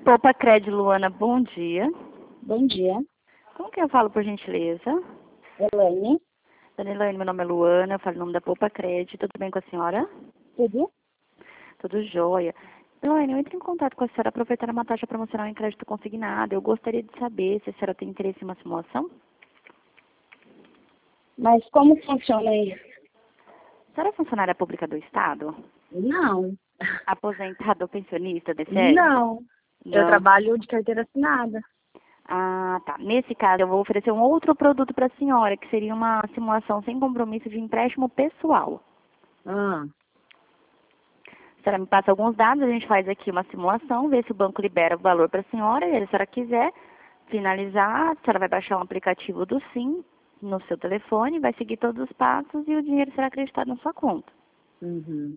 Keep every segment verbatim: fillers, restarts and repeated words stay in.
Poupa Cred, Luana, bom dia. Bom dia. Como que eu falo, por gentileza? Elaine. Dona Elaine, meu nome é Luana, eu falo em nome da Poupa Cred. Tudo bem com a senhora? Tudo? Tudo jóia. Elaine, eu entro em contato com a senhora aproveitar uma taxa promocional em crédito consignado. Eu gostaria de saber se a senhora tem interesse em uma simulação. Mas como funciona isso? A senhora é funcionária pública do Estado? Não. Aposentada ou pensionista, D C? Não. Eu Não. trabalho de carteira assinada. Ah, tá. Nesse caso, eu vou oferecer um outro produto para a senhora, que seria uma simulação sem compromisso de empréstimo pessoal. Ah. A senhora me passa alguns dados, a gente faz aqui uma simulação, vê se o banco libera o valor para a senhora, e se a senhora quiser finalizar, a senhora vai baixar um aplicativo do Sim no seu telefone, vai seguir todos os passos e o dinheiro será acreditado na sua conta. Uhum.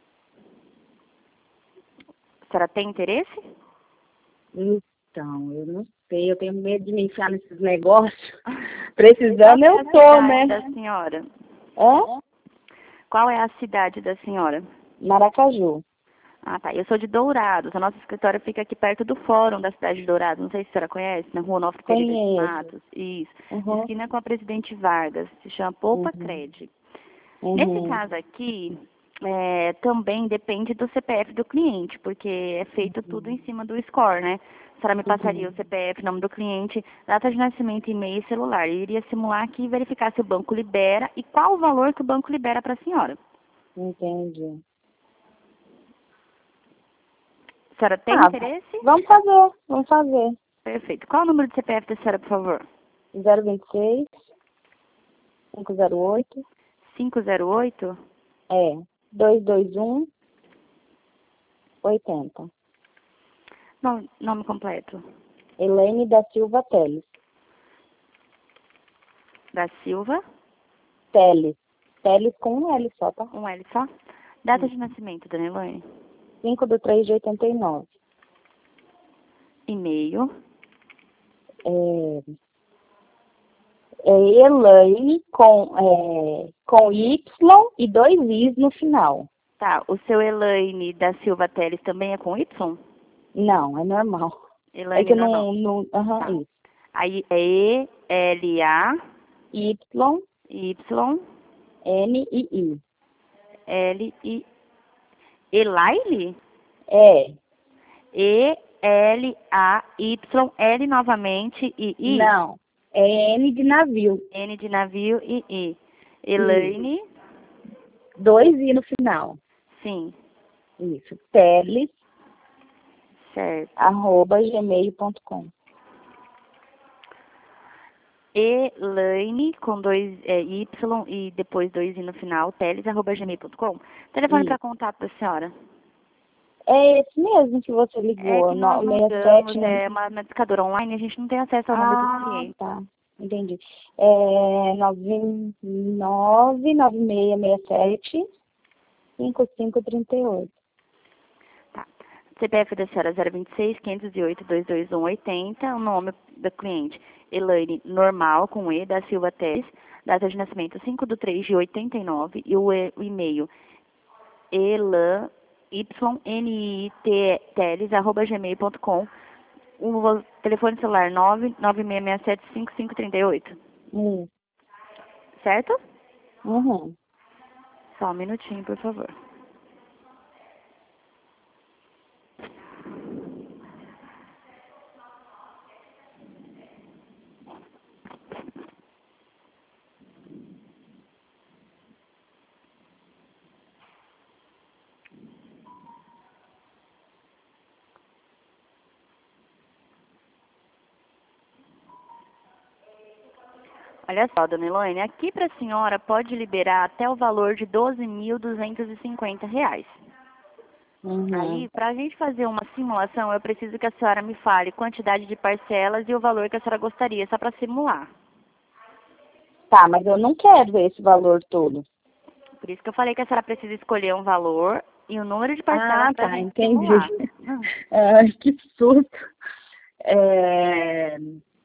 A senhora tem interesse? Então, eu não sei, eu tenho medo de me enfiar nesses negócios. Precisando Qual é eu a tô, cidade né? da senhora? É? Qual é a cidade da senhora? Maracaju. Ah, tá. Eu sou de Dourados. A nossa escritório fica aqui perto do fórum da cidade de Dourados. Não sei se a senhora conhece, na rua Nova Pereira de Conheço. Matos. Isso. Uhum. Esquina com a Presidente Vargas. Se chama Poupa Uhum. Cred. Nesse Uhum. caso aqui, é, também depende do C P F do cliente, porque é feito tudo em cima do score, né? A senhora me passaria Uhum. o C P F, nome do cliente, data de nascimento, e-mail e celular. Eu iria simular aqui e verificar se o banco libera e qual o valor que o banco libera para a senhora. Entendi. A senhora tem Ah, interesse? vamos fazer, vamos fazer. Perfeito. Qual o número de C P F da senhora, por favor? zero vinte e seis, cinco zero oito, cinco zero oito? é, dois dois um, oitenta. Nome, nome completo. Elaine da Silva Teles. Da Silva. Teles. Teles com um L só, tá? Um L só. Data de nascimento, dona Elaine. cinco de três de oitenta e nove. E-mail. É, é Elaine com, é, com Y e dois Is no final. Tá. O seu Elaine da Silva Teles também é com Y? Não, é normal. É Elaine que normal. não... não aham, Tá. isso. Aí é E L A Y, Y N e I. L I. Elaine? É. E L A Y L novamente e I. Não. É N de navio. N de navio e I. Isso. Elaine. Dois I no final. Sim. Isso. Teles, Certo. arroba gmail ponto com. Elaine, com dois é, Y e depois dois I no final, teles, arroba gmail ponto com. Telefone para Isso. contato da senhora. É esse mesmo que você É ligou, que nós no- não sessenta e damos, sete. é uma medicadora online, a gente não tem acesso ao número dos Ah, clientes. tá. Entendi. É nove nove nove seis seis sete cinco cinco três oito. Tá. C P F da senhora zero vinte e seis, quinhentos e oito, duzentos e vinte e um, oitenta. O nome da cliente, Elaine Normal, com E, da Silva Teles. Data de nascimento cinco de três de oitenta e nove. E o, e- o e-mail, elan, ynitt, arroba gmail ponto com. O telefone celular nove nove seis seis sete cinco cinco três oito. Hum. Certo? Uhum. Só um minutinho, por favor. Olha só, dona Elaine, aqui para a senhora pode liberar até o valor de doze mil duzentos e cinquenta reais. Uhum. Aí, para a gente fazer uma simulação, eu preciso que a senhora me fale quantidade de parcelas e o valor que a senhora gostaria, só para simular. Tá, mas eu não quero esse valor todo. Por isso que eu falei que a senhora precisa escolher um valor e o número de parcelas Ah, para a tá, gente entendi. simular. Ai, que susto. É...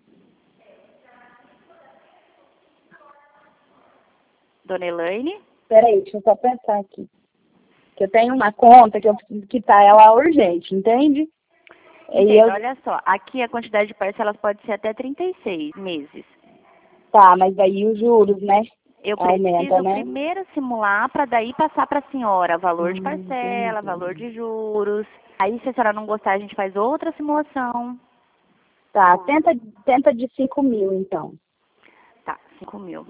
Dona Elaine? Peraí, deixa eu só pensar aqui. Que eu tenho uma conta que eu preciso quitar ela urgente, entende? E Entendo, eu, olha só, aqui a quantidade de parcelas pode ser até trinta e seis meses. tá, mas aí os juros, né? Eu Aumenta, preciso né? primeiro simular para daí passar para a senhora valor de Hum, parcela, valor entendi. de juros. Aí, se a senhora não gostar, a gente faz outra simulação. Tá, tenta, tenta de cinco mil, então. Tá, cinco mil.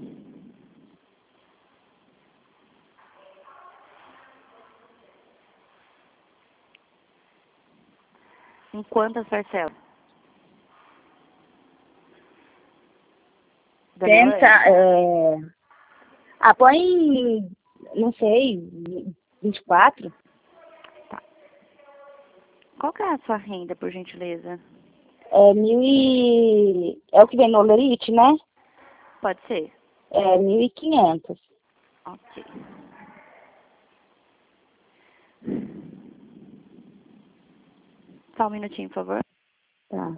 Em quantas parcelas? Tenta, Daniela? é... ah, põe, não sei, vinte e quatro. Tá. Qual que é a sua renda, por gentileza? É mil e... É o que vem no Olerite, né? Pode ser? É mil e quinhentos. Ok. Só um minutinho, por favor. Tá.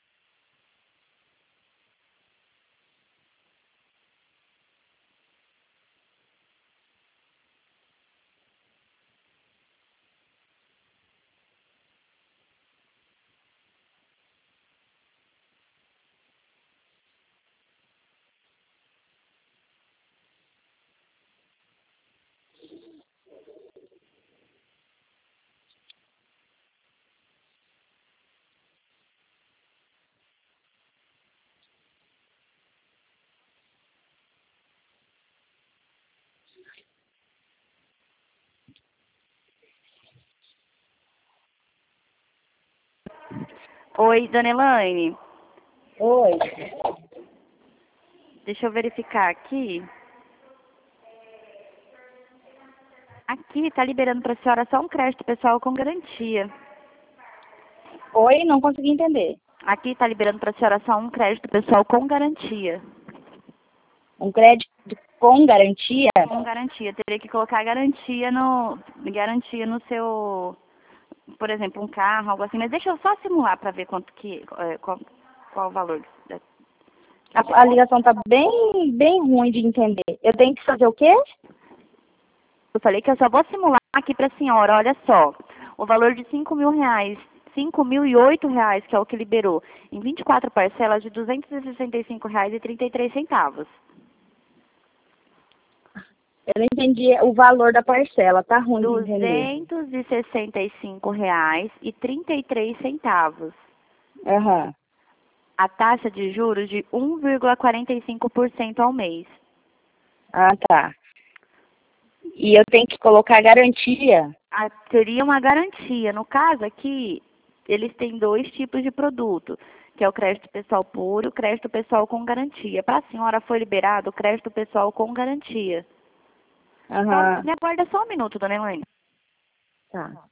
Oi, dona Elaine. Oi. Deixa eu verificar aqui. Aqui está liberando para a senhora só um crédito pessoal com garantia. Oi, não consegui entender. Aqui está liberando para a senhora só um crédito pessoal com garantia. Um crédito com garantia? Com garantia. Teria que colocar garantia no, garantia no seu, por exemplo, um carro, algo assim. Mas deixa eu só simular para ver quanto que, é, qual, qual o valor. Da, tá bom. A, a ligação tá bem, bem ruim de entender. Eu tenho que fazer o quê? Eu falei que eu só vou simular aqui para a senhora. Olha só, o valor de cinco mil reais, cinco mil e oito reais, que é o que liberou, em vinte e quatro parcelas de duzentos e sessenta e cinco reais e trinta e três centavos. Eu não entendi o valor da parcela, tá ruim de entender. duzentos e sessenta e cinco reais e trinta e três centavos. Aham. A taxa de juros de um vírgula quarenta e cinco por cento ao mês. Ah, tá. E eu tenho que colocar garantia? Ah, teria uma garantia. No caso aqui, eles têm dois tipos de produto, que é o crédito pessoal puro e o crédito pessoal com garantia. Para a senhora foi liberado o crédito pessoal com garantia. Só, Aham. me aguarda só um minuto, dona Elaine. Tá.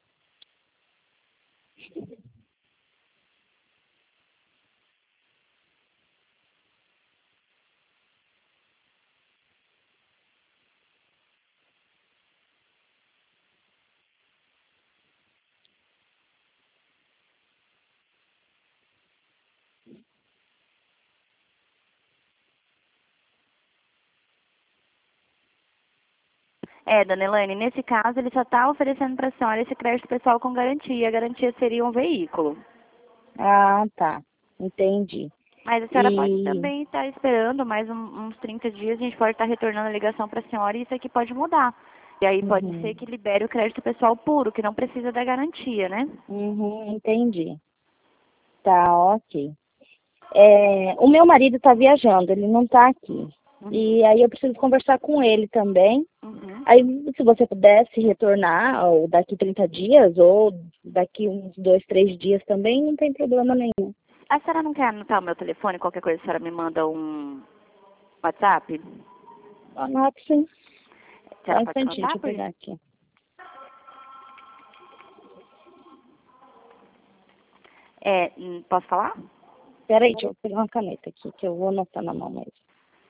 É, dona Elaine, nesse caso, ele só está oferecendo para a senhora esse crédito pessoal com garantia. A garantia seria um veículo. Ah, tá. Entendi. Mas a senhora pode E... também estar esperando mais um- uns trinta dias, a gente pode estar retornando a ligação para a senhora e isso aqui pode mudar. E aí pode ser Uhum. que libere o crédito pessoal puro, que não precisa da garantia, né? Uhum, entendi. Tá, ok. É, o meu marido está viajando, ele não está aqui. Uhum. E aí eu preciso conversar com ele também. Uhum. Aí, se você pudesse retornar ou daqui trinta dias, ou daqui uns dois, três dias também, não tem problema nenhum. A senhora não quer anotar o meu telefone? Qualquer coisa a senhora me manda um WhatsApp? Anote sim. A Só um senhora pode instantinho, anotar, deixa eu por pegar gentileza? aqui. É, hum, posso falar? Peraí, deixa eu pegar uma caneta aqui, que eu vou anotar na mão mesmo.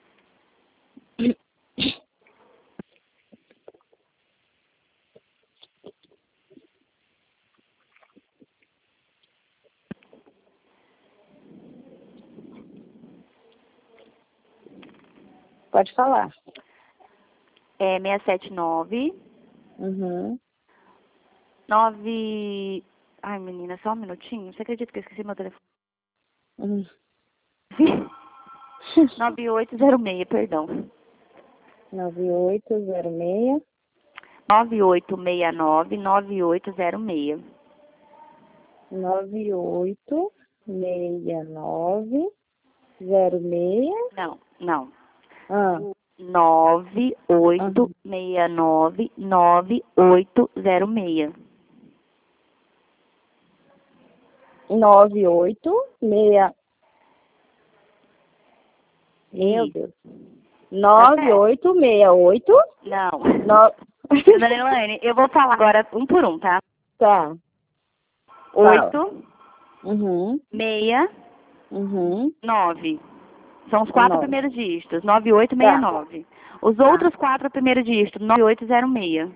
Pode falar. É seiscentos e setenta e nove, Uhum. nove. Ai, menina, só um minutinho. Você acredita que eu esqueci meu telefone? Hum. nove oito zero seis, perdão. nove oito zero seis. nove oito seis nove, nove oito zero seis. nove oito seis nove zero seis. Não, não. Ah. nove oito seis nove, nove oito zero seis. nove oito seis. Meu Isso. Deus. nove oito seis oito. Não. No... Dona Elaine, eu vou falar agora um por um, tá? Tá. oito, Uhum. seis, Uhum. nove. São os quatro Nove. primeiros dígitos, nove oito Tá. seis nove. Os Tá. outros quatro primeiros dígitos, nove oito zero seis.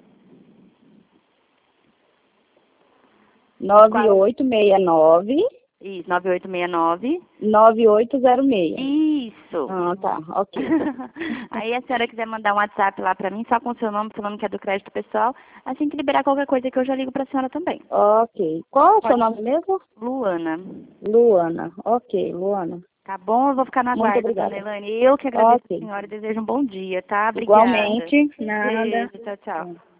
nove oito seis nove. Isso, nove oito seis nove. nove oito zero seis. Isso. Ah, tá. Ok. Aí a senhora quiser mandar um WhatsApp lá pra mim, só com o seu nome, falando que é do crédito pessoal, assim que liberar qualquer coisa que eu já ligo pra senhora também. Ok. Qual é o Pode. seu nome mesmo? Luana. Luana. Ok, Luana. Tá bom? Eu vou ficar na Muito guarda, obrigada. dona Elaine. Eu que agradeço Ok. a senhora e desejo um bom dia, tá? Obrigada. Igualmente. Nada. Beijo, tchau, tchau.